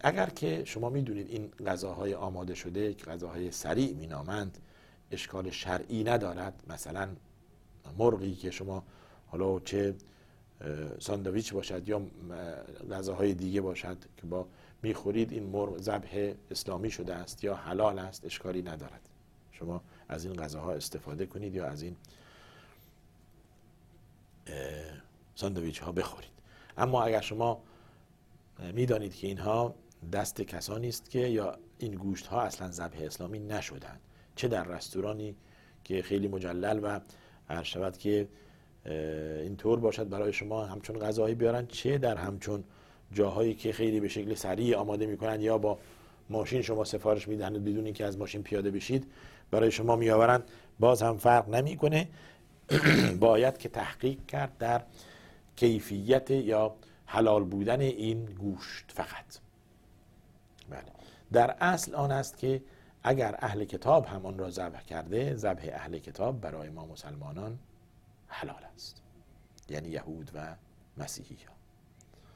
اگر که شما میدونید این غذاهای آماده شده که غذاهای سریع مینامند اشکال شرعی ندارد، مثلا مرغی که شما حالا چه ساندویچ باشد یا غذاهای دیگه باشد که با میخورید این مرغ ذبح اسلامی شده است یا حلال است، اشکالی ندارد شما از این غذاها استفاده کنید یا از این ساندویچ ها بخورید. اما اگر شما میدانید که اینها دست کسانی است که یا این گوشت ها اصلا ذبح اسلامی نشدن، چه در رستورانی که خیلی مجلل و عرض شود که اینطور باشد برای شما همچون غذایی بیارن، چه در همچون جاهایی که خیلی به شکل سریع آماده میکنن یا با ماشین شما سفارش میدن بدون اینکه از ماشین پیاده بشید برای شما میآورن، باز هم فرق نمیکنه. باید که تحقیق کرد در کیفیت یا حلال بودن این گوشت فقط. بله. در اصل آن است که اگر اهل کتاب هم آن را ذبح کرده، ذبح اهل کتاب برای ما مسلمانان حلال است، یعنی یهود و مسیحی ها.